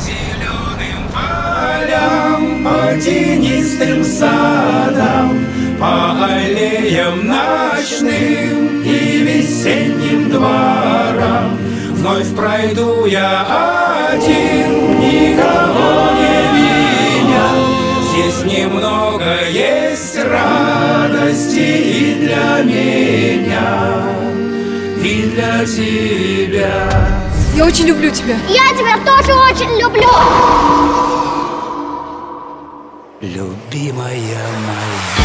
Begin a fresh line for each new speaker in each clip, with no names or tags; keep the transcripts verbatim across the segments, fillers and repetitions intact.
зеленым полям, по тенистым садам, по аллеям ночным и весенним дворам. Вновь пройду я один, никого не видя. Здесь немного есть радости и для меня, и для тебя.
Я очень люблю тебя.
Я тебя тоже очень люблю.
Любимая моя.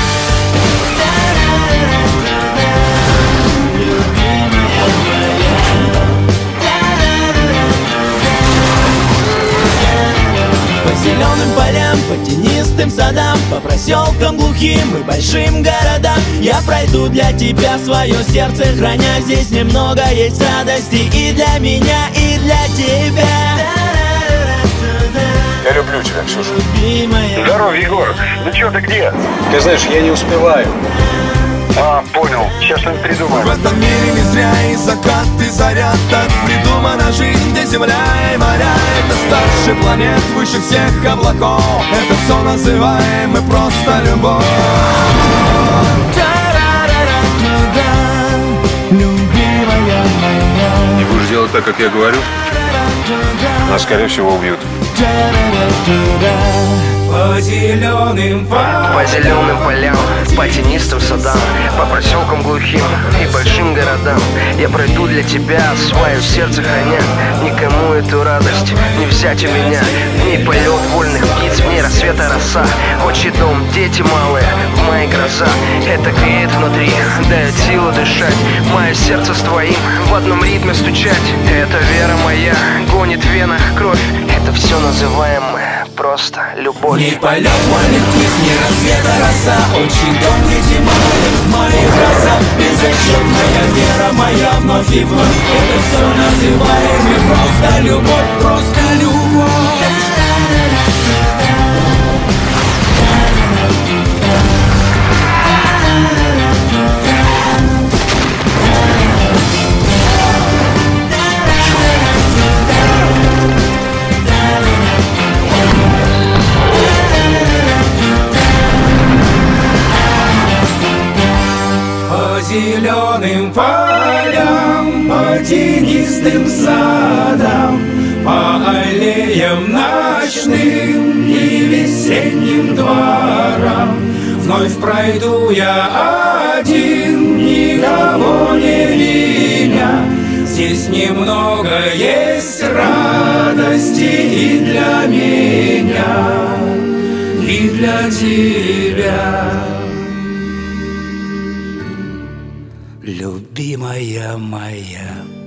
По зеленым полям, по тенистым садам, по проселкам глухим и большим городам я пройду для тебя свое сердце, храня. Здесь немного есть радости и для меня, и для тебя.
Я люблю тебя, Ксюша.
Здорово, Егор. Ну чё, ты где?
Ты знаешь, я не успеваю.
А, понял. Сейчас что-нибудь придумаем.
В этом мире не зря и закат, и заряд. Так придумана жизнь, где земля и моря. Это старше планет, выше всех облаков. Это все называем мы просто любовь. Любимая моя.
Не будешь делать так, как я говорю, нас, скорее всего, убьют.
По зеленым полям,
по зеленым полям, по тенистым садам, по проселкам глухим и большим городам я пройду для тебя, свое сердце храня. Никому эту радость не взять у меня. В ней полет вольных птиц, в ней рассвета роса. Отчий дом, дети малые, в моей гроза. Это греет внутри, дает силу дышать. Мое сердце с твоим в одном ритме стучать. Это вера моя, гонит в венах кровь. Это все называем мы просто любовь.
Не полет вольных птиц, не рассвета роса. Отчий дом, дети малые, в моей гроза. Беззащитная вера моя вновь и вновь. Это все называем мы просто любовь, просто любовь.
по зеленым полям, по тенистым садам, по аллеям ночным и весенним дворам. Вновь пройду я один, никого не видя. Здесь немного есть радости и для меня, и для тебя. Любимая моя.